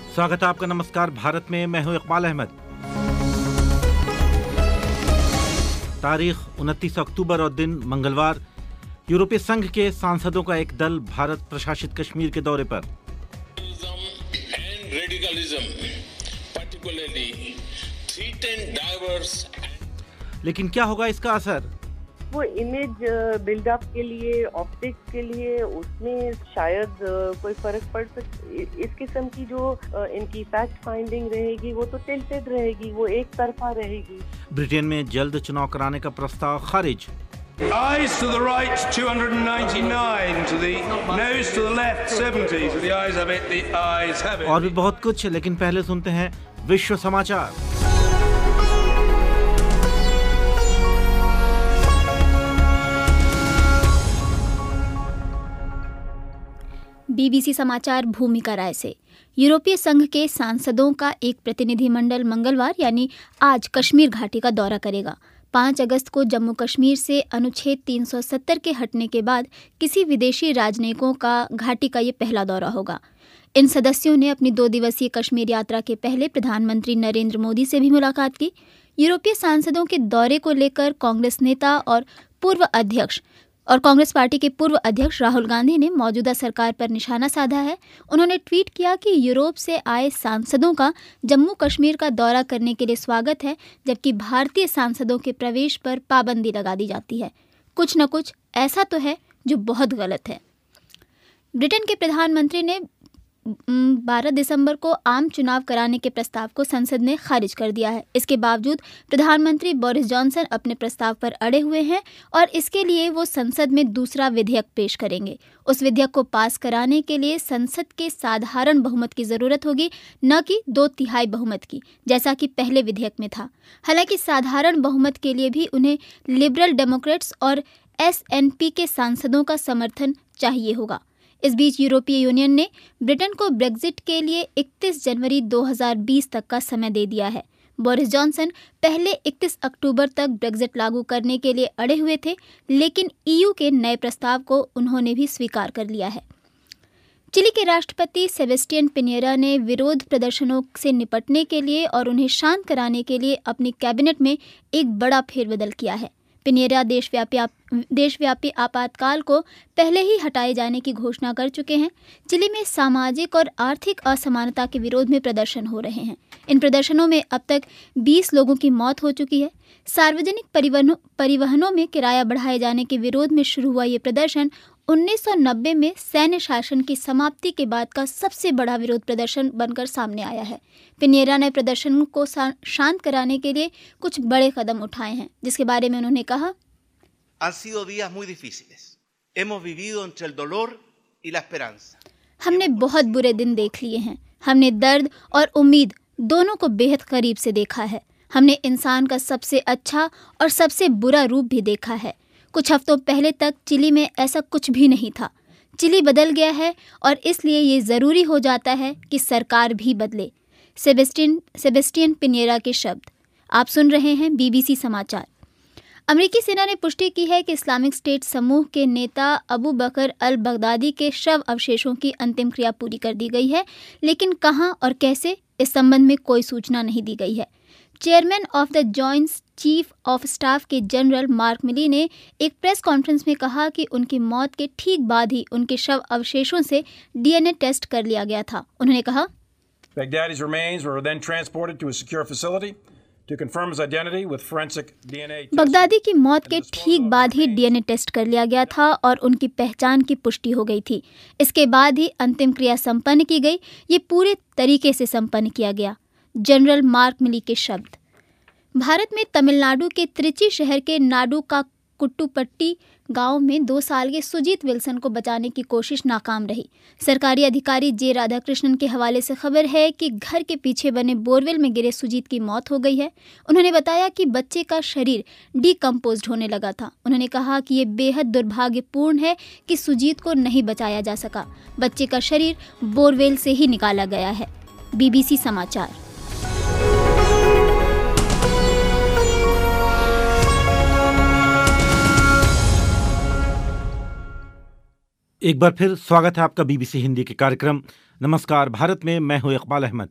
स्वागत है आपका। नमस्कार। भारत में मैं हूं इकबाल अहमद। तारीख 29 अक्टूबर और दिन मंगलवार। यूरोपीय संघ के सांसदों का एक दल भारत प्रशासित कश्मीर के दौरे पर। लेकिन क्या होगा इसका असर? वो इमेज बिल्डअप के लिए, ऑप्टिक्स के लिए उसमें शायद कोई फर्क पड़ सकता। इस किस्म की जो इनकी फैक्ट फाइंडिंग रहेगी वो तो टिल्टेड रहेगी, वो एक तरफा रहेगी। ब्रिटेन में जल्द चुनाव कराने का प्रस्ताव खारिज। Ayes to the right 299, to the noes to the left 70, to the ayes have it, the ayes have it। और भी बहुत कुछ, लेकिन पहले सुनते हैं विश्व समाचार। बीबीसी समाचार भूमिका राय से। यूरोपीय संघ के सांसदों का एक प्रतिनिधिमंडल मंगलवार यानी आज कश्मीर घाटी का दौरा करेगा। 5 अगस्त को जम्मू कश्मीर से अनुच्छेद 370 के हटने के बाद किसी विदेशी राजनयिकों का घाटी का ये पहला दौरा होगा। इन सदस्यों ने अपनी 2 दिवसीय कश्मीर यात्रा के पहले प्रधानमंत्री नरेंद्र मोदी से भी मुलाकात की। यूरोपीय सांसदों के दौरे को लेकर कांग्रेस नेता और कांग्रेस पार्टी के पूर्व अध्यक्ष राहुल गांधी ने मौजूदा सरकार पर निशाना साधा है। उन्होंने ट्वीट किया कि यूरोप से आए सांसदों का जम्मू कश्मीर का दौरा करने के लिए स्वागत है, जबकि भारतीय सांसदों के प्रवेश पर पाबंदी लगा दी जाती है। कुछ न कुछ ऐसा तो है जो बहुत गलत है। ब्रिटेन के प्रधानमंत्री ने 12 दिसंबर को आम चुनाव कराने के प्रस्ताव को संसद ने खारिज कर दिया है। इसके बावजूद प्रधानमंत्री बोरिस जॉनसन अपने प्रस्ताव पर अड़े हुए हैं और इसके लिए वो संसद में दूसरा विधेयक पेश करेंगे। उस विधेयक को पास कराने के लिए संसद के साधारण बहुमत की जरूरत होगी, न कि 2/3 बहुमत की, जैसा कि पहले विधेयक में था। हालांकि साधारण बहुमत के लिए भी उन्हें लिबरल डेमोक्रेट्स और SNP के सांसदों का समर्थन चाहिए होगा। इस बीच यूरोपीय यूनियन ने ब्रिटेन को ब्रेक्जिट के लिए 31 जनवरी 2020 तक का समय दे दिया है। बोरिस जॉनसन पहले 31 अक्टूबर तक ब्रेक्जिट लागू करने के लिए अड़े हुए थे, लेकिन EU के नए प्रस्ताव को उन्होंने भी स्वीकार कर लिया है। चिली के राष्ट्रपति सेबेस्टियन पिनेरा ने विरोध प्रदर्शनों से निपटने के लिए और उन्हें शांत कराने के लिए अपनी कैबिनेट में एक बड़ा फेरबदल किया है। पिनेरा देशव्यापी आपातकाल को पहले ही हटाए जाने की घोषणा कर चुके हैं। चिली में सामाजिक और आर्थिक असमानता के विरोध में प्रदर्शन हो रहे हैं। इन प्रदर्शनों में अब तक 20 लोगों की मौत हो चुकी है। सार्वजनिक परिवहनों में किराया बढ़ाए जाने के विरोध में शुरू हुआ ये प्रदर्शन 1990 में सैन्य शासन की समाप्ति के बाद का सबसे बड़ा विरोध प्रदर्शन बनकर सामने आया है। पिनेरा ने प्रदर्शन को शांत कराने के लिए कुछ बड़े कदम उठाए हैं, जिसके बारे में उन्होंने कहा, हमने बहुत बुरे दिन देख लिए हैं। हमने दर्द और उम्मीद दोनों को बेहद करीब से देखा है। हमने इंसान का सबसे अच्छा और सबसे बुरा रूप भी देखा है। कुछ हफ्तों पहले तक चिली में ऐसा कुछ भी नहीं था। चिली बदल गया है और इसलिए ये ज़रूरी हो जाता है कि सरकार भी बदले। सेबेस्टियन पिनेरा के शब्द। आप सुन रहे हैं बीबीसी समाचार। अमेरिकी सेना ने पुष्टि की है कि इस्लामिक स्टेट समूह के नेता अबू बकर अल बगदादी के शव अवशेषों की अंतिम क्रिया पूरी कर दी गई है, लेकिन कहां और कैसे, इस संबंध में कोई सूचना नहीं दी गई है। Chairman of the joint chief of staff के जनरल मार्क मिली ने एक प्रेस कॉन्फ्रेंस में कहा कि उनकी मौत के ठीक बाद ही उनके शव अवशेषों से DNA टेस्ट कर लिया गया था। उन्होंने कहा, Baghdadi's remains were then transported to a secure facility to confirm his identity with forensic DNA testing। Baghdadi की मौत के ठीक बाद ही DNA टेस्ट कर लिया गया था और उनकी पहचान की पुष्टि हो गई थी। इसके बाद ही अंतिम क्रिया संपन्न की गई। ये पूरे तरीके से संपन्न किया गया। जनरल मार्क मिली के शब्द। भारत में तमिलनाडु के त्रिची शहर के नाडू का कुट्टुपट्टी गांव में 2 साल के सुजीत विल्सन को बचाने की कोशिश नाकाम रही। सरकारी अधिकारी जे राधाकृष्णन के हवाले से खबर है कि घर के पीछे बने बोरवेल में गिरे सुजीत की मौत हो गई है। उन्होंने बताया कि बच्चे का शरीर डिकम्पोज्ड होने लगा था। उन्होंने कहा कि ये बेहद दुर्भाग्यपूर्ण है कि सुजीत को नहीं बचाया जा सका। बच्चे का शरीर बोरवेल से ही निकाला गया है। बीबीसी समाचार। एक बार फिर स्वागत है आपका बीबीसी हिंदी के कार्यक्रम नमस्कार भारत में। मैं हूं इकबाल अहमद।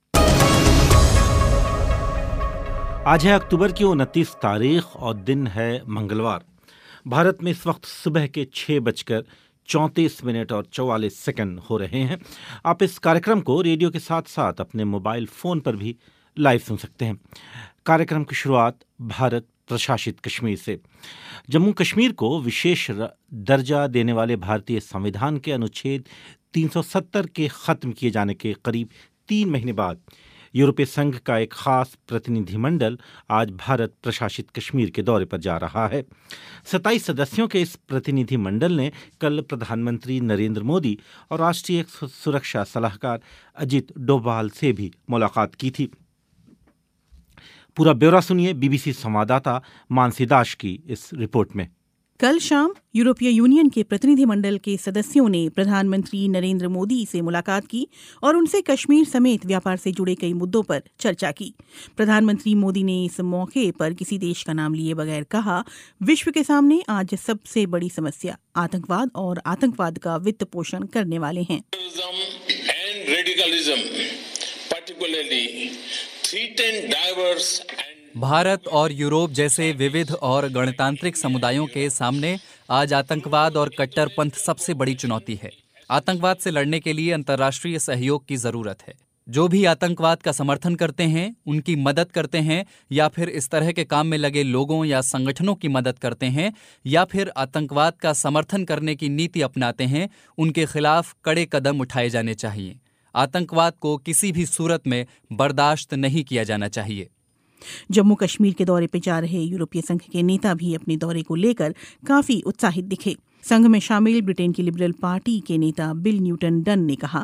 आज है अक्टूबर की 29 तारीख और दिन है मंगलवार। भारत में इस वक्त सुबह के 6:34 और 44 सेकंड हो रहे हैं। आप इस कार्यक्रम को रेडियो के साथ साथ अपने मोबाइल फोन पर भी लाइव सुन सकते हैं। कार्यक्रम की शुरुआत भारत प्रशासित कश्मीर से। जम्मू कश्मीर को विशेष दर्जा देने वाले भारतीय संविधान के अनुच्छेद 370 के खत्म किए जाने के करीब 3 महीने बाद यूरोपीय संघ का एक खास प्रतिनिधिमंडल आज भारत प्रशासित कश्मीर के दौरे पर जा रहा है। 27 सदस्यों के इस प्रतिनिधिमंडल ने कल प्रधानमंत्री नरेंद्र मोदी और राष्ट्रीय सुरक्षा सलाहकार अजित डोभाल से भी मुलाकात की थी। पूरा ब्यौरा सुनिए बीबीसी संवाददाता मानसी दास की इस रिपोर्ट में। कल शाम यूरोपीय यूनियन के प्रतिनिधिमंडल के सदस्यों ने प्रधानमंत्री नरेंद्र मोदी से मुलाकात की और उनसे कश्मीर समेत व्यापार से जुड़े कई मुद्दों पर चर्चा की। प्रधानमंत्री मोदी ने इस मौके पर किसी देश का नाम लिए बगैर कहा, विश्व के सामने आज सबसे बड़ी समस्या आतंकवाद और आतंकवाद का वित्त पोषण करने वाले हैं। भारत और यूरोप जैसे विविध और गणतांत्रिक समुदायों के सामने आज आतंकवाद और कट्टरपंथ सबसे बड़ी चुनौती है। आतंकवाद से लड़ने के लिए अंतर्राष्ट्रीय सहयोग की जरूरत है। जो भी आतंकवाद का समर्थन करते हैं, उनकी मदद करते हैं या फिर इस तरह के काम में लगे लोगों या संगठनों की मदद करते हैं या फिर आतंकवाद का समर्थन करने की नीति अपनाते हैं, उनके खिलाफ कड़े कदम उठाए जाने चाहिए। आतंकवाद को किसी भी सूरत में बर्दाश्त नहीं किया जाना चाहिए। जम्मू कश्मीर के दौरे पर जा रहे यूरोपीय संघ के नेता भी अपने दौरे को लेकर काफी उत्साहित दिखे। संघ में शामिल ब्रिटेन की लिबरल पार्टी के नेता बिल न्यूटन डन ने कहा,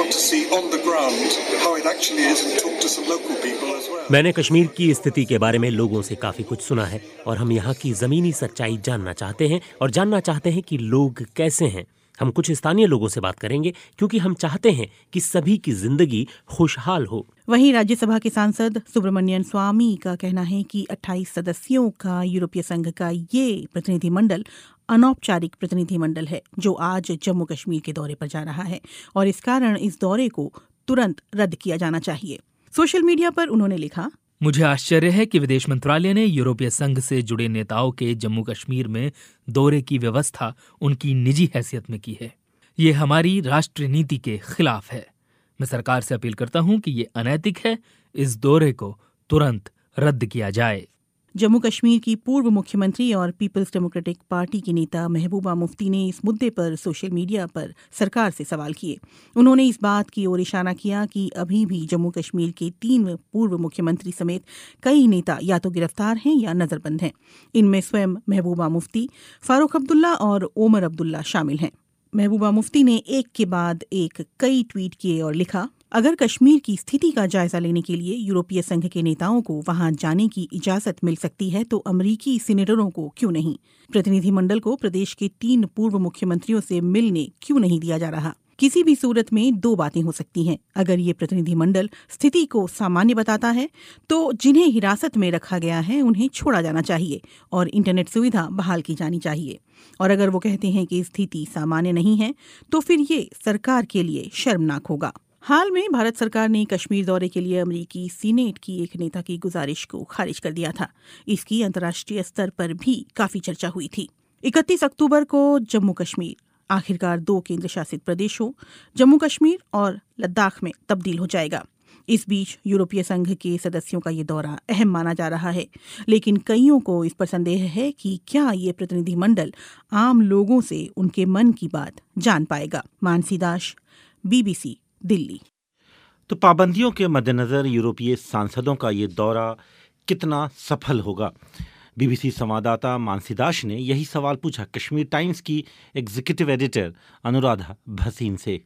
मैंने कश्मीर की स्थिति के बारे में लोगों से काफी कुछ सुना है और हम यहाँ की जमीनी सच्चाई जानना चाहते हैं और जानना चाहते हैं कि लोग कैसे हैं। हम कुछ स्थानीय लोगों से बात करेंगे क्योंकि हम चाहते हैं कि सभी की जिंदगी खुशहाल हो। वहीं राज्यसभा के सांसद सुब्रमण्यन स्वामी का कहना है कि 28 सदस्यों का यूरोपीय संघ का ये प्रतिनिधिमंडल अनौपचारिक प्रतिनिधिमंडल है जो आज जम्मू कश्मीर के दौरे पर जा रहा है और इस कारण इस दौरे को तुरंत रद्द किया जाना चाहिए। सोशल मीडिया पर उन्होंने लिखा, मुझे आश्चर्य है कि विदेश मंत्रालय ने यूरोपीय संघ से जुड़े नेताओं के जम्मू कश्मीर में दौरे की व्यवस्था उनकी निजी हैसियत में की है। ये हमारी राष्ट्रीय नीति के खिलाफ है। मैं सरकार से अपील करता हूं कि ये अनैतिक है। इस दौरे को तुरंत रद्द किया जाए। जम्मू कश्मीर की पूर्व मुख्यमंत्री और पीपल्स डेमोक्रेटिक पार्टी की नेता महबूबा मुफ्ती ने इस मुद्दे पर सोशल मीडिया पर सरकार से सवाल किए। उन्होंने इस बात की ओर इशारा किया कि अभी भी जम्मू कश्मीर के 3 पूर्व मुख्यमंत्री समेत कई नेता या तो गिरफ्तार हैं या नजरबंद हैं। इनमें स्वयं महबूबा मुफ्ती, फारूक अब्दुल्ला और ओमर अब्दुल्ला शामिल हैं। महबूबा मुफ्ती ने एक के बाद एक कई ट्वीट किए और लिखा, अगर कश्मीर की स्थिति का जायजा लेने के लिए यूरोपीय संघ के नेताओं को वहां जाने की इजाजत मिल सकती है तो अमरीकी सीनेटरों को क्यों नहीं? प्रतिनिधिमंडल को प्रदेश के 3 पूर्व मुख्यमंत्रियों से मिलने क्यों नहीं दिया जा रहा? किसी भी सूरत में 2 बातें हो सकती हैं। अगर ये प्रतिनिधिमंडल स्थिति को सामान्य बताता है तो जिन्हें हिरासत में रखा गया है उन्हें छोड़ा जाना चाहिए और इंटरनेट सुविधा बहाल की जानी चाहिए। और अगर वो कहते हैं कि स्थिति सामान्य नहीं है तो फिर ये सरकार के लिए शर्मनाक होगा। हाल में भारत सरकार ने कश्मीर दौरे के लिए अमेरिकी सीनेट की एक नेता की गुजारिश को खारिज कर दिया था। इसकी अंतर्राष्ट्रीय स्तर पर भी काफी चर्चा हुई थी। 31 अक्टूबर को जम्मू कश्मीर आखिरकार 2 केंद्र शासित प्रदेशों जम्मू कश्मीर और लद्दाख में तब्दील हो जाएगा। इस बीच यूरोपीय संघ के सदस्यों का ये दौरा अहम माना जा रहा है, लेकिन कईयों को इस पर संदेह है कि क्या ये प्रतिनिधिमंडल आम लोगों से उनके मन की बात जान पाएगा। मानसी दास, बीबीसी, दिल्ली। तो पाबंदियों के मद्देनजर यूरोपीय सांसदों का ये दौरा कितना सफल होगा? बीबीसी संवाददाता मानसी दास ने यही सवाल पूछा कश्मीर टाइम्स की एग्जीक्यूटिव एडिटर अनुराधा भसीन से।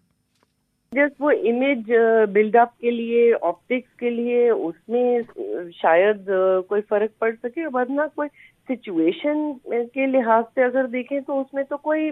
जस्ट वो इमेज बिल्डअप के लिए, ऑप्टिक्स के लिए उसमें शायद कोई फर्क पड़ सके, वरना कोई सिचुएशन के लिहाज से अगर देखें तो उसमें तो कोई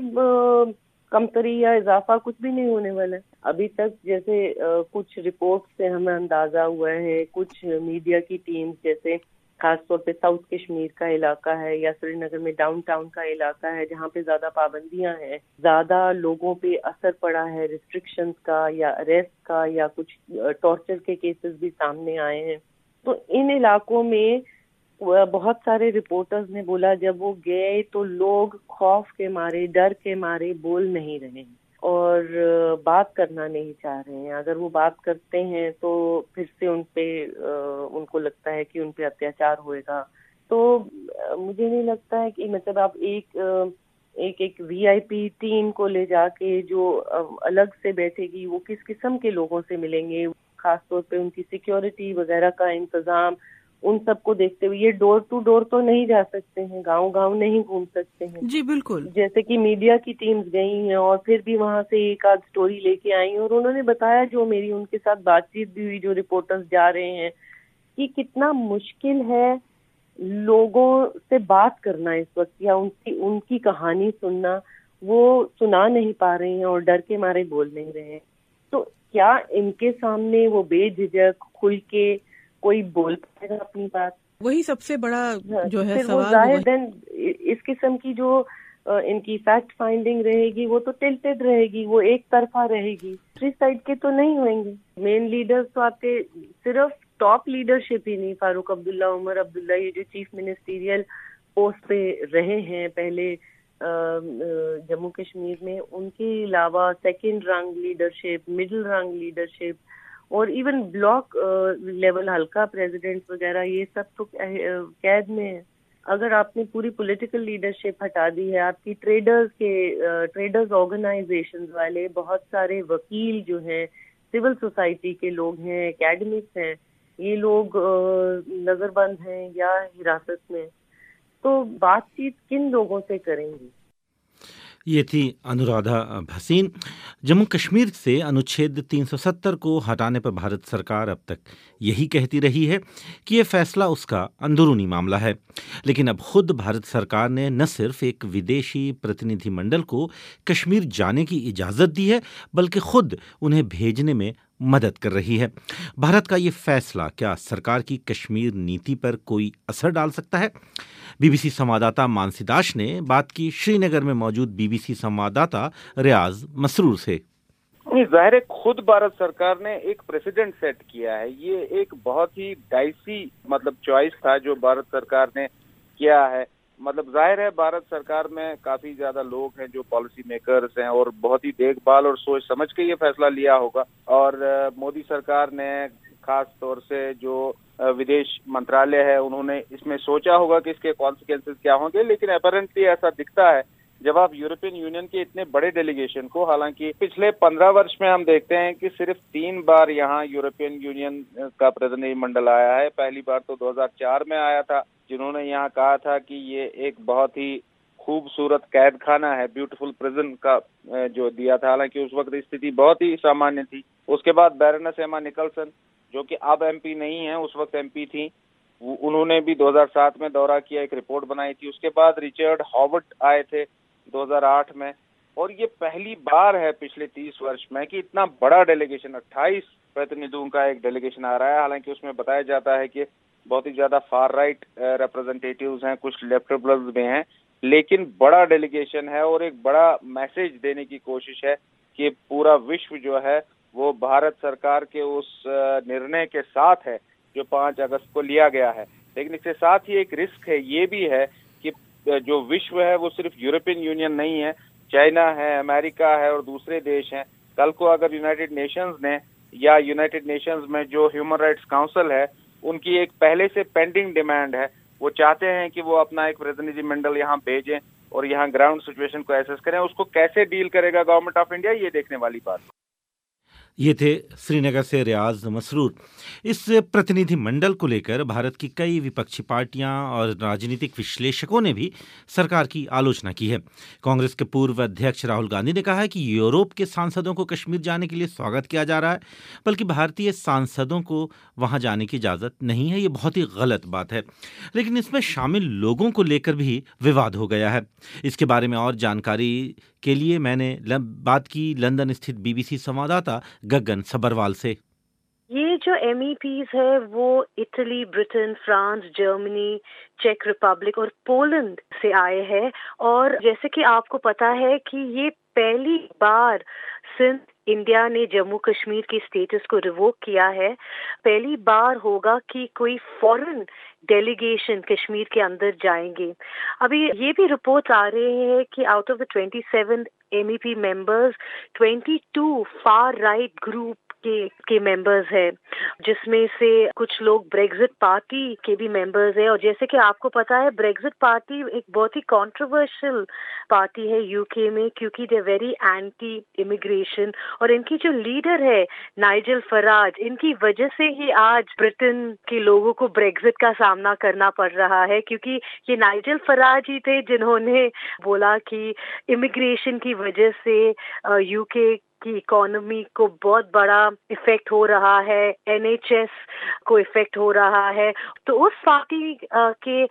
कमतरी या इजाफा कुछ भी नहीं होने वाला है। अभी तक जैसे कुछ रिपोर्ट से हमें अंदाजा हुआ है, कुछ मीडिया की टीम जैसे खासतौर पे साउथ कश्मीर का इलाका है या श्रीनगर में डाउनटाउन का इलाका है जहाँ पे ज्यादा पाबंदियां हैं, ज्यादा लोगों पे असर पड़ा है रिस्ट्रिक्शंस का या अरेस्ट का, या कुछ टॉर्चर के केसेस भी सामने आए हैं। तो इन इलाकों में बहुत सारे रिपोर्टर्स ने बोला जब वो गए तो लोग खौफ के मारे, डर के मारे बोल नहीं रहे हैं और बात करना नहीं चाह रहे हैं। अगर वो बात करते हैं तो फिर से उनको लगता है कि उन पे अत्याचार होएगा। तो मुझे नहीं लगता है कि मतलब आप एक वीआईपी टीम को ले जाके जो अलग से बैठेगी, वो किस किस्म के लोगों से मिलेंगे, खासतौर पे उनकी सिक्योरिटी वगैरह का इंतजाम, उन सबको देखते हुए ये डोर टू डोर तो नहीं जा सकते हैं, गांव-गांव नहीं घूम सकते हैं। जी बिल्कुल। जैसे कि मीडिया की टीम्स गई हैं और फिर भी वहां से एक आध स्टोरी लेके आई और उन्होंने बताया, जो मेरी उनके साथ बातचीत भी हुई, जो रिपोर्टर्स जा रहे हैं, कि कितना मुश्किल है लोगों से बात करना इस वक्त या उनकी कहानी सुनना। वो सुना नहीं पा रहे हैं और डर के मारे बोल नहीं रहे हैं। तो क्या इनके सामने वो बेझिझक खुल के कोई बोल पाएगा अपनी बात? वही सबसे बड़ा जो है फिर सवाल। वो जाहिर देन इस किस्म की जो इनकी फैक्ट फाइंडिंग रहेगी वो तो टिल्टेड रहेगी, वो एक तरफा रहेगी, दूसरी साइड के तो नहीं होंगे। मेन लीडर्स तो आपके सिर्फ टॉप लीडरशिप ही नहीं, फारूक अब्दुल्ला, उमर अब्दुल्ला, ये जो चीफ मिनिस्टीरियल पोस्ट पे रहे हैं पहले जम्मू कश्मीर में, उनके अलावा second rank leadership, middle rank leadership और इवन ब्लॉक लेवल हल्का प्रेसिडेंट वगैरह, ये सब तो कैद में है। अगर आपने पूरी पॉलिटिकल लीडरशिप हटा दी है, आपकी ट्रेडर्स ऑर्गेनाइजेशंस वाले बहुत सारे वकील जो हैं, सिविल सोसाइटी के लोग हैं, एकेडमिक्स हैं, ये लोग नजरबंद हैं या हिरासत में, तो बातचीत किन लोगों से करेंगी? ये थी अनुराधा भसीन। जम्मू कश्मीर से अनुच्छेद 370 को हटाने पर भारत सरकार अब तक यही कहती रही है कि ये फैसला उसका अंदरूनी मामला है, लेकिन अब खुद भारत सरकार ने न सिर्फ एक विदेशी प्रतिनिधिमंडल को कश्मीर जाने की इजाज़त दी है, बल्कि खुद उन्हें भेजने में मदद कर रही है। भारत का ये फैसला क्या सरकार की कश्मीर नीति पर कोई असर डाल सकता है? बीबीसी संवाददाता मानसी दास ने बात की श्रीनगर में मौजूद बीबीसी संवाददाता रियाज मसरूर से। जाहिर है खुद भारत सरकार ने एक प्रेसिडेंट सेट किया है। ये एक बहुत ही डाइसी चॉइस था जो भारत सरकार ने किया है। जाहिर है भारत सरकार में काफी ज्यादा लोग हैं जो पॉलिसी मेकर्स हैं और बहुत ही देखभाल और सोच समझ के ये फैसला लिया होगा। और मोदी सरकार ने खास तौर से जो विदेश मंत्रालय है, उन्होंने इसमें सोचा होगा कि इसके कॉन्सिक्वेंसेस क्या होंगे, लेकिन अपैरेंटली ऐसा दिखता है जब आप यूरोपियन यूनियन के इतने बड़े डेलीगेशन को, हालांकि पिछले 15 वर्ष में हम देखते हैं कि सिर्फ 3 बार यहाँ यूरोपियन यूनियन का प्रतिनिधिमंडल आया है। पहली बार तो 2004 में आया था, जिन्होंने यहाँ कहा था कि ये एक बहुत ही खूबसूरत कैद खाना है, ब्यूटीफुल प्रिजन का जो दिया था, हालांकि उस वक्त स्थिति बहुत ही सामान्य थी। उसके बाद बैरोनेस एमा निकलसन, जो कि अब एमपी नहीं है, उस वक्त एमपी थी, उन्होंने भी 2007 में दौरा किया, एक रिपोर्ट बनाई थी। उसके बाद रिचर्ड हॉवर्ड आए थे 2008 में, और ये पहली बार है पिछले 30 वर्ष में कि इतना बड़ा डेलीगेशन, 28 प्रतिनिधियों का एक डेलीगेशन आ रहा है। हालांकि उसमें बताया जाता है कि बहुत ही ज्यादा फार राइट रिप्रेजेंटेटिव्स हैं, कुछ लेफ्ट लिबरल्स भी हैं, लेकिन बड़ा डेलीगेशन है और एक बड़ा मैसेज देने की कोशिश है कि पूरा विश्व जो है वो भारत सरकार के उस निर्णय के साथ है जो 5 अगस्त को लिया गया है। लेकिन इसके साथ ही एक रिस्क है, ये भी है कि जो विश्व है वो सिर्फ यूरोपियन यूनियन नहीं है, चाइना है, अमेरिका है और दूसरे देश हैं। कल को अगर यूनाइटेड नेशंस ने या यूनाइटेड नेशंस में जो ह्यूमन राइट्स काउंसिल है, उनकी एक पहले से पेंडिंग डिमांड है, वो चाहते हैं कि वो अपना एक प्रतिनिधिमंडल यहाँ भेजें और यहाँ ग्राउंड सिचुएशन को एसेस करें, उसको कैसे डील करेगा गवर्नमेंट ऑफ इंडिया, ये देखने वाली बात है। ये थे श्रीनगर से रियाज मसरूर। इस प्रतिनिधि मंडल को लेकर भारत की कई विपक्षी पार्टियां और राजनीतिक विश्लेषकों ने भी सरकार की आलोचना की है। कांग्रेस के पूर्व अध्यक्ष राहुल गांधी ने कहा है कि यूरोप के सांसदों को कश्मीर जाने के लिए स्वागत किया जा रहा है, बल्कि भारतीय सांसदों को वहां जाने की इजाज़त नहीं है। ये बहुत ही गलत बात है, लेकिन इसमें शामिल लोगों को लेकर भी विवाद हो गया है। इसके बारे में और जानकारी के लिए मैंने बात की लंदन स्थित बीबीसी संवाददाता गगन सबरवाल से। ये जो MEPs है वो इटली, ब्रिटेन, फ्रांस, जर्मनी, चेक रिपब्लिक और पोलैंड से आए हैं। और जैसे कि आपको पता है कि ये पहली बार सिंस इंडिया ने जम्मू कश्मीर की स्टेटस को रिवोक किया है, पहली बार होगा कि कोई फॉरेन डेलीगेशन कश्मीर के अंदर जाएंगे। अभी ये भी रिपोर्ट आ रहे हैं कि out of the 27 MEP members 22 far right group के मेंबर्स हैं, जिसमें से कुछ लोग ब्रेक्जिट पार्टी के भी मेंबर्स हैं। और जैसे कि आपको पता है ब्रेक्जिट पार्टी एक बहुत ही कंट्रोवर्शियल पार्टी है यूके में, क्योंकि दे वेरी एंटी इमिग्रेशन। और इनकी जो लीडर है नाइजल फराज, इनकी वजह से ही आज ब्रिटेन के लोगों को ब्रेक्जिट का सामना करना पड़ रहा है, क्योंकि ये नाइजल फराज ही थे जिन्होंने बोला कि इमिग्रेशन की वजह से यूके की इकोनॉमी को बहुत बड़ा इफेक्ट हो रहा है, NHS को इफेक्ट हो रहा है। तो उस पार्टी के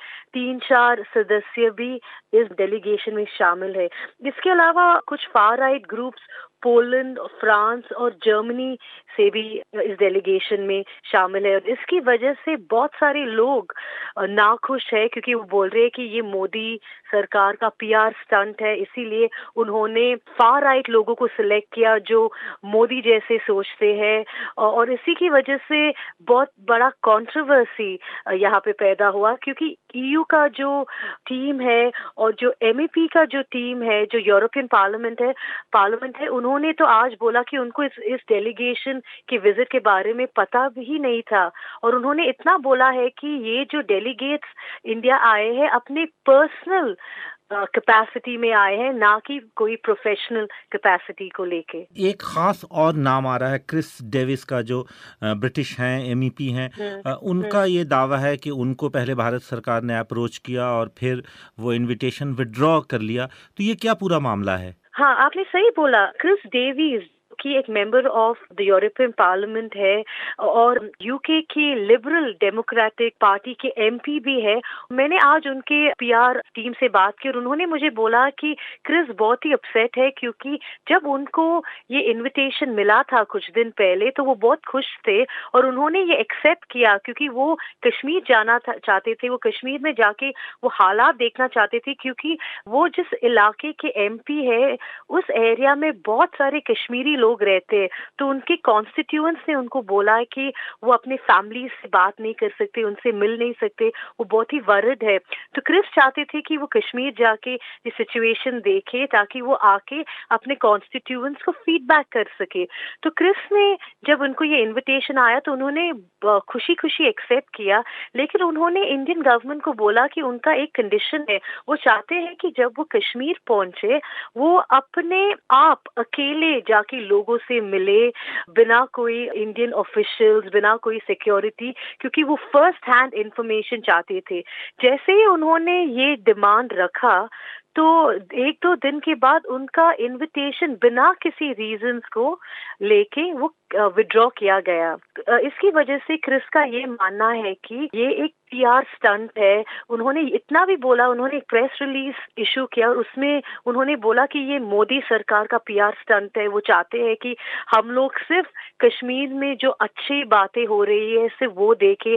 3-4 सदस्य भी इस डेलीगेशन में शामिल है। इसके अलावा कुछ far right groups Poland, France और जर्मनी से भी इस डेलीगेशन में शामिल है। और इसकी वजह से बहुत सारे लोग नाखुश है, क्योंकि वो बोल रहे हैं कि ये मोदी सरकार का PR स्टंट है, इसीलिए उन्होंने फार राइट लोगों को सिलेक्ट किया जो मोदी जैसे सोचते हैं। और इसी की वजह से बहुत बड़ा कंट्रोवर्सी यहाँ पे पैदा हुआ, क्योंकि EU का जो टीम है और जो MEP का जो टीम है, जो यूरोपियन पार्लियामेंट है, उन्होंने तो आज बोला कि उनको इस डेलीगेशन के विजिट के बारे में पता भी नहीं था। और उन्होंने इतना बोला है कि ये जो डेलीगेट्स इंडिया आए हैं अपने पर्सनल कैपेसिटी में आए हैं, ना कि कोई प्रोफेशनल कैपेसिटी को लेके। एक खास और नाम आ रहा है क्रिस डेविस का, जो ब्रिटिश हैं, MEP हैं। उनका ये दावा है कि उनको पहले भारत सरकार ने अप्रोच किया और फिर वो इनविटेशन विड्रॉ कर लिया। तो ये क्या पूरा मामला है? हाँ, आपने सही बोला। क्रिस डेविस की एक member of the European parliament है और यूके की लिबरल डेमोक्रेटिक पार्टी के MP भी है। मैंने आज उनके PR टीम से बात की और उन्होंने मुझे बोला कि क्रिस बहुत ही अपसेट है, क्योंकि जब उनको ये इनविटेशन मिला था कुछ दिन पहले तो वो बहुत खुश थे और उन्होंने ये एक्सेप्ट किया, क्योंकि वो कश्मीर जाना चाहते थे। वो कश्मीर में जाके वो हालात देखना चाहते थे, क्योंकि वो जिस इलाके के MP है उस एरिया में बहुत सारे कश्मीरी लोग रहते हैं। तो उनके कॉन्स्टिट्यूएंट्स ने उनको बोला है कि वो अपने फैमिली से बात नहीं कर सकते, उनसे मिल नहीं सकते, वो बहुत ही वरिड है। तो क्रिस चाहते थे कि वो कश्मीर जाके ये सिचुएशन देखे, ताकि वो आके अपने कॉन्स्टिट्यूएंट्स को फीडबैक कर सके। तो क्रिस ने जब उनको ये इनविटेशन आया तो उन्होंने खुशी खुशी एक्सेप्ट किया, लेकिन उन्होंने इंडियन गवर्नमेंट को बोला कि उनका एक कंडीशन है। वो चाहते हैं कि जब वो कश्मीर पहुंचे वो अपने आप अकेले जाके लोगों से मिले, बिना कोई इंडियन ऑफिशियल्स, बिना कोई सिक्योरिटी, क्योंकि वो फर्स्ट हैंड इंफॉर्मेशन चाहते थे। जैसे ही उन्होंने ये डिमांड रखा तो 1-2 दिन के बाद उनका इनविटेशन बिना किसी रीजंस को लेके वो विड्रॉ किया गया। इसकी वजह से क्रिस का ये मानना है कि ये एक PR स्टंट है। उन्होंने इतना भी बोला, उन्होंने एक प्रेस रिलीज इशू किया और उसमें उन्होंने बोला कि ये मोदी सरकार का PR स्टंट है। वो चाहते हैं कि हम लोग सिर्फ कश्मीर में जो अच्छी बातें हो रही है सिर्फ वो देखें।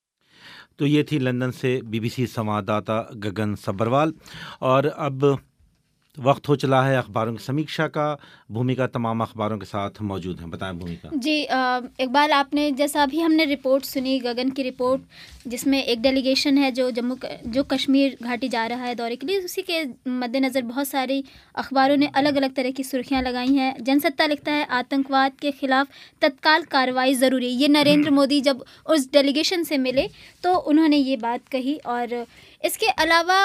तो ये थी लंदन से BBC संवाददाता गगन सब्बरवाल। और अब वक्त हो चला है अखबारों की समीक्षा का। भूमिका तमाम अखबारों के साथ मौजूद हैं। बताएं भूमिका जी। इकबाल, आपने जैसा अभी हमने रिपोर्ट सुनी, गगन की रिपोर्ट, जिसमें एक डेलीगेशन है जो कश्मीर घाटी जा रहा है दौरे के लिए, उसी के मद्देनज़र बहुत सारी अखबारों ने अलग अलग तरह की सुर्खियां लगाई हैं। जनसत्ता लिखता है आतंकवाद के खिलाफ तत्काल कार्रवाई ज़रूरी। ये नरेंद्र मोदी जब उस डेलीगेशन से मिले तो उन्होंने ये बात कही। और इसके अलावा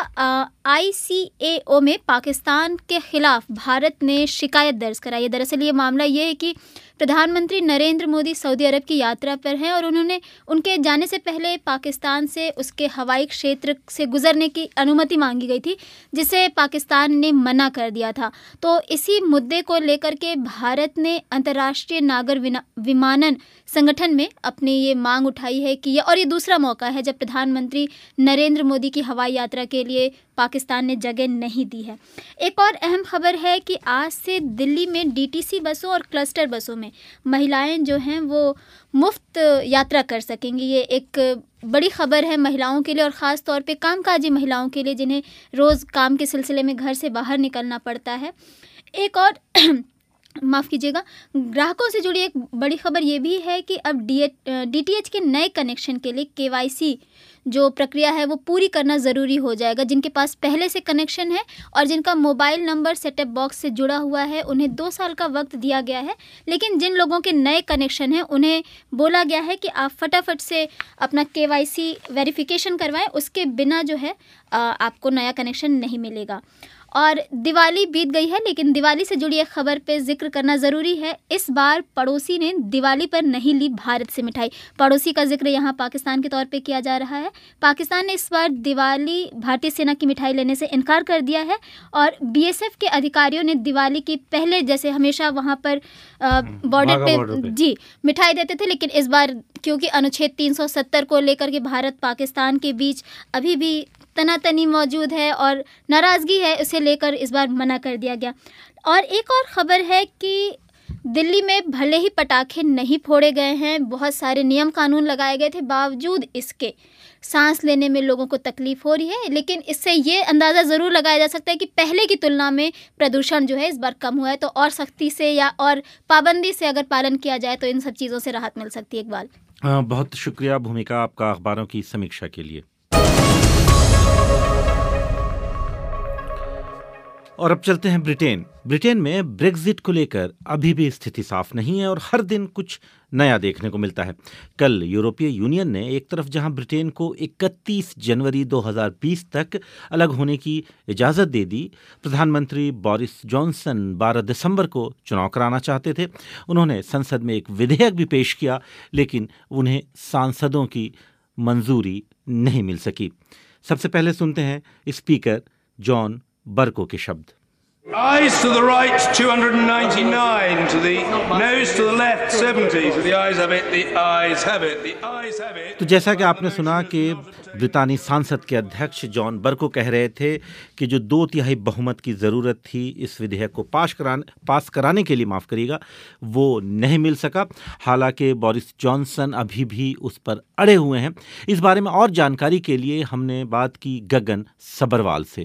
ICAO में पाकिस्तान के खिलाफ भारत ने शिकायत दर्ज कराई है। दरअसल ये मामला ये है कि प्रधानमंत्री नरेंद्र मोदी सऊदी अरब की यात्रा पर हैं और उन्होंने उनके जाने से पहले पाकिस्तान से उसके हवाई क्षेत्र से गुजरने की अनुमति मांगी गई थी, जिसे पाकिस्तान ने मना कर दिया था। तो इसी मुद्दे को लेकर के भारत ने अंतर्राष्ट्रीय नागर विमानन संगठन में अपनी ये मांग उठाई है कि ये दूसरा मौका है जब प्रधानमंत्री नरेंद्र मोदी की की हवाई यात्रा के लिए पाकिस्तान ने जगह नहीं दी है। एक और अहम खबर है कि आज से दिल्ली में डीटीसी बसों और क्लस्टर बसों में महिलाएं जो हैं वो मुफ्त यात्रा कर सकेंगी। ये एक बड़ी खबर है महिलाओं के लिए और ख़ास तौर पे कामकाजी महिलाओं के लिए जिन्हें रोज़ काम के सिलसिले में घर से बाहर निकलना पड़ता है। एक और माफ़ कीजिएगा, ग्राहकों से जुड़ी एक बड़ी खबर ये भी है कि अब डीटीएच के नए कनेक्शन के लिए केवाईसी जो प्रक्रिया है वो पूरी करना ज़रूरी हो जाएगा। जिनके पास पहले से कनेक्शन है और जिनका मोबाइल नंबर सेटअप बॉक्स से जुड़ा हुआ है उन्हें 2 साल का वक्त दिया गया है, लेकिन जिन लोगों के नए कनेक्शन हैं उन्हें बोला गया है कि आप फटाफट से अपना केवाईसी वेरिफिकेशन करवाएं, उसके बिना जो है आपको नया कनेक्शन नहीं मिलेगा। और दिवाली बीत गई है, लेकिन दिवाली से जुड़ी एक खबर पे जिक्र करना ज़रूरी है। इस बार पड़ोसी ने दिवाली पर नहीं ली भारत से मिठाई। पड़ोसी का जिक्र यहाँ पाकिस्तान के तौर पे किया जा रहा है। पाकिस्तान ने इस बार दिवाली भारतीय सेना की मिठाई लेने से इनकार कर दिया है और बीएसएफ के अधिकारियों ने दिवाली के पहले जैसे हमेशा वहाँ पर बॉर्डर पे जी मिठाई देते थे, लेकिन इस बार क्योंकि अनुच्छेद 370 को लेकर के भारत पाकिस्तान के बीच अभी भी तनातनी मौजूद है और नाराज़गी है, उसे लेकर इस बार मना कर दिया गया। और एक और ख़बर है कि दिल्ली में भले ही पटाखे नहीं फोड़े गए हैं, बहुत सारे नियम कानून लगाए गए थे, बावजूद इसके सांस लेने में लोगों को तकलीफ़ हो रही है। लेकिन इससे ये अंदाज़ा ज़रूर लगाया जा सकता है कि पहले की तुलना में प्रदूषण जो है इस बार कम हुआ है, तो और सख्ती से या और पाबंदी से अगर पालन किया जाए तो इन सब चीज़ों से राहत मिल सकती है। इकबाल, बहुत शुक्रिया भूमिका आपका अखबारों की समीक्षा के लिए। और अब चलते हैं ब्रिटेन में ब्रेक्जिट को लेकर अभी भी स्थिति साफ नहीं है और हर दिन कुछ नया देखने को मिलता है। कल यूरोपीय यूनियन ने एक तरफ जहां ब्रिटेन को 31 जनवरी 2020 तक अलग होने की इजाज़त दे दी, प्रधानमंत्री बोरिस जॉनसन 12 दिसंबर को चुनाव कराना चाहते थे। उन्होंने संसद में एक विधेयक भी पेश किया, लेकिन उन्हें सांसदों की मंजूरी नहीं मिल सकी। सबसे पहले सुनते हैं स्पीकर जॉन बर्को के शब्द। Ayes to the right 299, to the noes to the left 70, to the ayes have it, the ayes have it, the ayes have it। तो जैसा कि आपने सुना कि ब्रितानी सांसद के अध्यक्ष जॉन बर्को कह रहे थे कि जो 2/3 बहुमत की ज़रूरत थी इस विधेयक को पास कराने के लिए, माफ़ करिएगा, वो नहीं मिल सका। हालांकि बोरिस जॉनसन अभी भी उस पर अड़े हुए हैं। इस बारे में और जानकारी के लिए हमने बात की गगन सबरवाल से।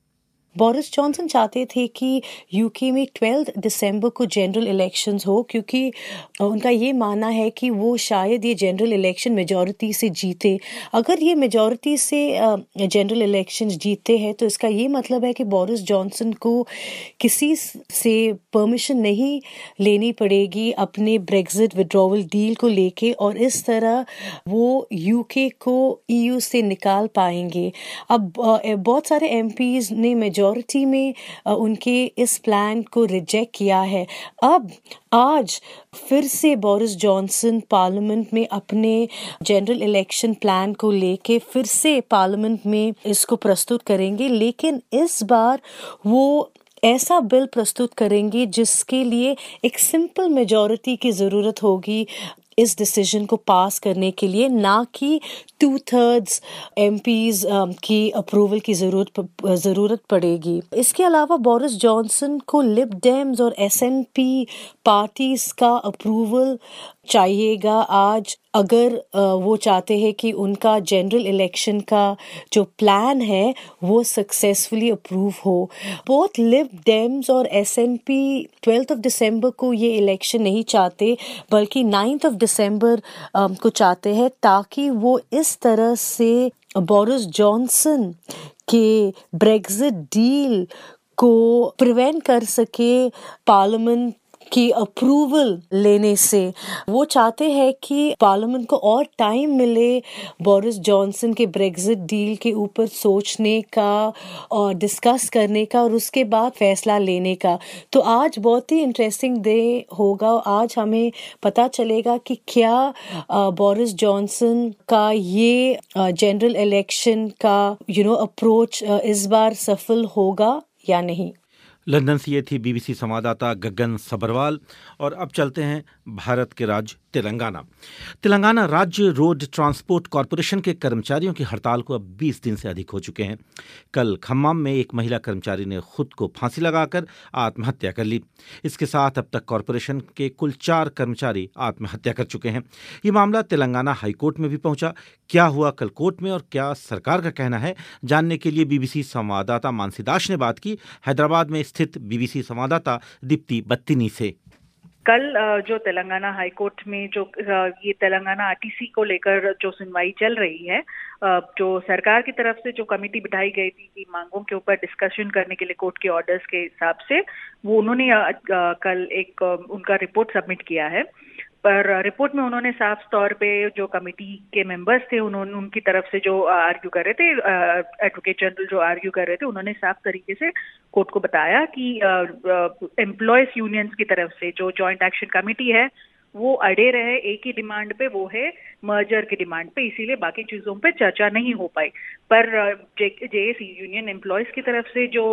बोरिस जॉनसन चाहते थे कि यूके में 12 दिसंबर को जनरल इलेक्शंस हो, क्योंकि उनका ये मानना है कि वो शायद ये जनरल इलेक्शन मेजॉरिटी से जीते। अगर ये मेजॉरिटी से जनरल इलेक्शंस जीते हैं तो इसका ये मतलब है कि बोरिस जॉनसन को किसी से परमिशन नहीं लेनी पड़ेगी अपने ब्रेक्जिट विड्रॉवल डील को लेके, और इस तरह वो यूके को ईयू से निकाल पाएंगे। अब बहुत सारे एमपीज ने मेजॉरिटी में उनके इस प्लान को रिजेक्ट किया है। अब आज फिर से बोरिस जॉनसन पार्लियामेंट में अपने जनरल इलेक्शन प्लान को लेके फिर से पार्लियामेंट में इसको प्रस्तुत करेंगे, लेकिन इस बार वो ऐसा बिल प्रस्तुत करेंगे जिसके लिए एक सिंपल मेजॉरिटी की ज़रूरत होगी इस डिसीजन को पास करने के लिए, ना कि 2/3 एमपीज की अप्रूवल की ज़रूरत पड़ेगी। इसके अलावा बोरिस जॉनसन को लिब डेम्स और एसएनपी पार्टीज का अप्रूवल चाहिएगा आज, अगर वो चाहते हैं कि उनका जनरल इलेक्शन का जो प्लान है वो सक्सेसफुली अप्रूव हो। बोथ लिब डेम्स और एसएनपी 12 दिसंबर को ये इलेक्शन नहीं चाहते, बल्कि 9 दिसंबर को चाहते हैं, ताकि वो इस तरह से बोरिस जॉनसन के ब्रेक्जिट डील को प्रिवेंट कर सके पार्लियामेंट की अप्रूवल लेने से। वो चाहते हैं कि पार्लियामेंट को और टाइम मिले बोरिस जॉनसन के ब्रेक्जिट डील के ऊपर सोचने का और डिस्कस करने का और उसके बाद फैसला लेने का। तो आज बहुत ही इंटरेस्टिंग डे होगा। आज हमें पता चलेगा कि क्या बोरिस जॉनसन का ये जनरल इलेक्शन का अप्रोच इस बार सफल होगा या नहीं। लंदन से ये थी बीबीसी संवाददाता गगन सबरवाल। और अब चलते हैं भारत के राज्य तेलंगाना राज्य रोड ट्रांसपोर्ट कॉरपोरेशन के कर्मचारियों की हड़ताल को अब 20 दिन से अधिक हो चुके हैं। कल खम्मम में एक महिला कर्मचारी ने खुद को फांसी लगाकर आत्महत्या कर ली। इसके साथ अब तक कॉरपोरेशन के कुल 4 कर्मचारी आत्महत्या कर चुके हैं। ये मामला तेलंगाना हाईकोर्ट में भी पहुंचा। क्या हुआ कल कोर्ट में और क्या सरकार का कहना है, जानने के लिए बीबीसी संवाददाता मानसी दास ने बात की हैदराबाद में स्थित बीबीसी संवाददाता दीप्ति बत्तिनी से। कल जो तेलंगाना हाईकोर्ट में जो ये तेलंगाना आरटीसी को लेकर जो सुनवाई चल रही है, जो सरकार की तरफ से जो कमेटी बिठाई गई थी कि मांगों के ऊपर डिस्कशन करने के लिए कोर्ट के ऑर्डर्स के हिसाब से, वो उन्होंने कल एक उनका रिपोर्ट सबमिट किया है। पर रिपोर्ट में उन्होंने साफ तौर पे जो कमेटी के मेंबर्स थे उन्होंने उनकी तरफ से जो आर्ग्यू कर रहे थे, एडवोकेट जनरल जो आर्ग्यू कर रहे थे, उन्होंने साफ तरीके से कोर्ट को बताया कि एम्प्लॉयज यूनियंस की तरफ से जो जॉइंट एक्शन कमेटी है वो अड़े रहे एक ही डिमांड पे, वो है मर्जर की डिमांड पे, इसीलिए बाकी चीजों पे चर्चा नहीं हो पाई। पर जेएसी यूनियन एम्प्लॉयज की तरफ से जो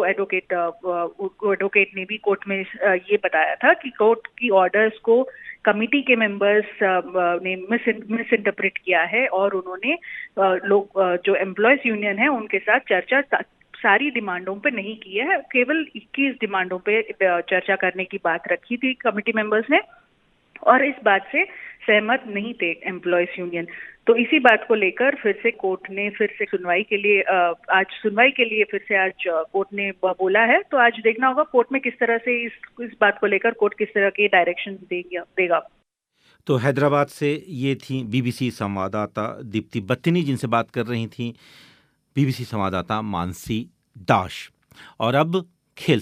एडवोकेट ने भी कोर्ट में ये बताया था कि कोर्ट की ऑर्डर्स को कमिटी के मेंबर्स ने मिस इंटरप्रेट किया है और उन्होंने जो एम्प्लॉयज यूनियन है उनके साथ चर्चा सारी डिमांडों पे नहीं की है, केवल 21 डिमांडों पे चर्चा करने की बात रखी थी कमिटी मेंबर्स ने, और इस बात से सहमत नहीं थे एम्प्लॉयज यूनियन। तो इसी बात को लेकर फिर से कोर्ट ने सुनवाई के लिए आज कोर्ट ने बोला है। तो आज देखना होगा कोर्ट में किस तरह से इस बात को लेकर कोर्ट किस तरह के डायरेक्शन देगा। तो हैदराबाद से ये थी बीबीसी संवाददाता दीप्ति बत्तिनी, जिनसे बात कर रही थी बीबीसी संवाददाता मानसी दास। और अब खेल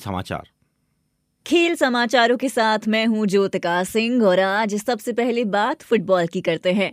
समाचारों के साथ मैं हूं ज्योतिका सिंह और आज सबसे पहले बात फुटबॉल की करते हैं।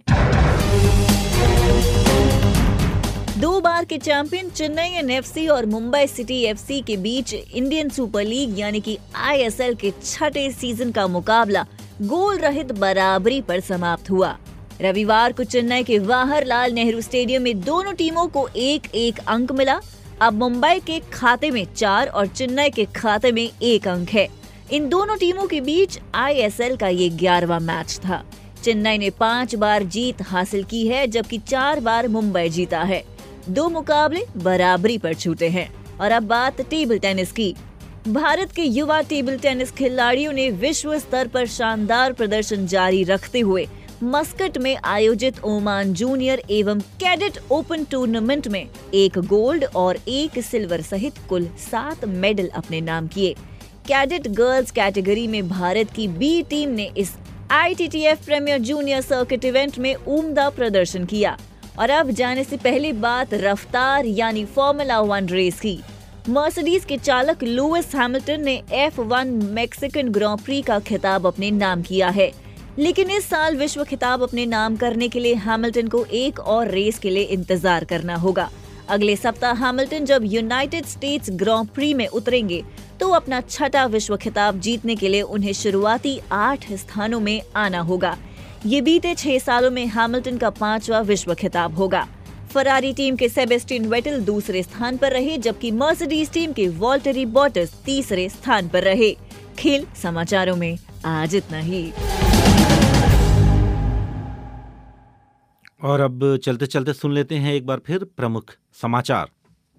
2 बार के चैंपियन चेन्नई एफसी और मुंबई सिटी एफसी के बीच इंडियन सुपर लीग यानी कि आईएसएल के 6ठे सीजन का मुकाबला गोल रहित बराबरी पर समाप्त हुआ। रविवार को चेन्नई के जवाहरलाल नेहरू स्टेडियम में दोनों टीमों को 1-1 अंक मिला। अब मुंबई के खाते में 4 और चेन्नई के खाते में 1 अंक है। इन दोनों टीमों के बीच आईएसएल का ये 11वां मैच था। चेन्नई ने 5 बार जीत हासिल की है जबकि 4 बार मुंबई जीता है। 2 मुकाबले बराबरी पर छूटे हैं। और अब बात टेबल टेनिस की। भारत के युवा टेबल टेनिस खिलाड़ियों ने विश्व स्तर पर शानदार प्रदर्शन जारी रखते हुए मस्कट में आयोजित ओमान जूनियर एवं कैडेट ओपन टूर्नामेंट में 1 गोल्ड और 1 सिल्वर सहित कुल 7 मेडल अपने नाम किए। कैडेट गर्ल्स कैटेगरी में भारत की बी टीम ने इस ITTF premier junior circuit event में उम्दा प्रदर्शन किया। और अब जाने से पहले बात रफ्तार यानी फॉर्मूला 1 रेस की। मर्सिडीज के चालक लुइस हैमिल्टन ने F1 मैक्सिकन ग्रां प्री का खिताब अपने नाम किया है, लेकिन इस साल विश्व खिताब अपने नाम करने के लिए हैमिल्टन को एक और रेस के लिए इंतजार करना होगा। अगले सप्ताह हैमिल्टन जब यूनाइटेड स्टेट्स ग्रां प्री में उतरेंगे तो अपना 6ठा विश्व खिताब जीतने के लिए उन्हें शुरुआती 8 स्थानों में आना होगा। ये बीते 6 सालों में हैमिल्टन का 5वां विश्व खिताब होगा। फरारी टीम के सेबेस्टियन वेटल दूसरे स्थान पर रहे जबकि मर्सिडीज टीम के वॉल्टरी बॉटस तीसरे स्थान पर रहे। खेल समाचारों में आज इतना ही। और अब चलते चलते सुन लेते हैं एक बार फिर प्रमुख समाचार।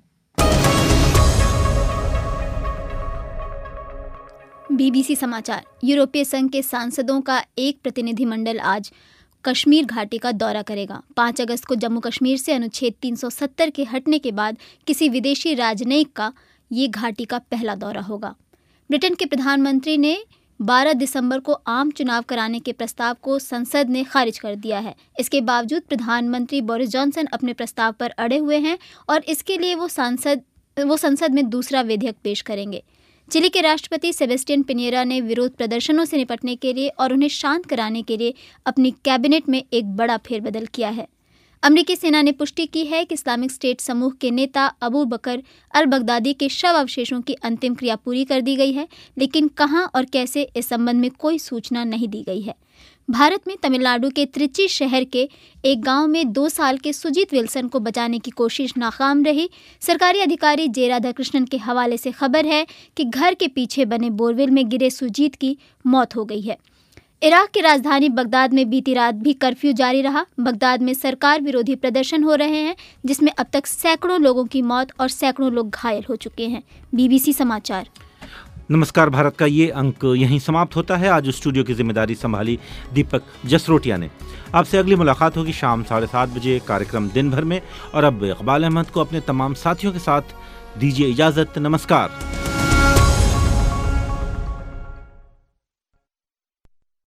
बीबीसी समाचार। यूरोपीय संघ के सांसदों का एक प्रतिनिधिमंडल आज कश्मीर घाटी का दौरा करेगा। 5 अगस्त को जम्मू कश्मीर से अनुच्छेद 370 के हटने के बाद किसी विदेशी राजनयिक का ये घाटी का पहला दौरा होगा। ब्रिटेन के प्रधानमंत्री ने 12 दिसंबर को आम चुनाव कराने के प्रस्ताव को संसद ने खारिज कर दिया है। इसके बावजूद प्रधानमंत्री बोरिस जॉनसन अपने प्रस्ताव पर अड़े हुए हैं और इसके लिए वो संसद में दूसरा विधेयक पेश करेंगे। चिली के राष्ट्रपति सेबेस्टियन पिनेरा ने विरोध प्रदर्शनों से निपटने के लिए और उन्हें शांत कराने के लिए अपनी कैबिनेट में एक बड़ा फेरबदल किया है। अमेरिकी सेना ने पुष्टि की है कि इस्लामिक स्टेट समूह के नेता अबू बकर अल बगदादी के शव अवशेषों की अंतिम क्रिया पूरी कर दी गई है, लेकिन कहां और कैसे इस संबंध में कोई सूचना नहीं दी गई है। भारत में तमिलनाडु के त्रिची शहर के एक गांव में 2 साल के सुजीत विल्सन को बचाने की कोशिश नाकाम रही। सरकारी अधिकारी जे राधाकृष्णन के हवाले से खबर है कि घर के पीछे बने बोरवेल में गिरे सुजीत की मौत हो गई है। इराक की राजधानी बगदाद में बीती रात भी कर्फ्यू जारी रहा। बगदाद में सरकार विरोधी प्रदर्शन हो रहे हैं, जिसमें अब तक सैकड़ों लोगों की मौत और सैकड़ों लोग घायल हो चुके हैं। BBC समाचार। नमस्कार भारत का ये अंक यहीं समाप्त होता है। आज स्टूडियो की जिम्मेदारी संभाली दीपक जसरोटिया ने। आपसे अगली मुलाकात होगी शाम 7:30 बजे कार्यक्रम दिन भर में। और अब इकबाल अहमद को अपने तमाम साथियों के साथ दीजिए इजाजत। नमस्कार।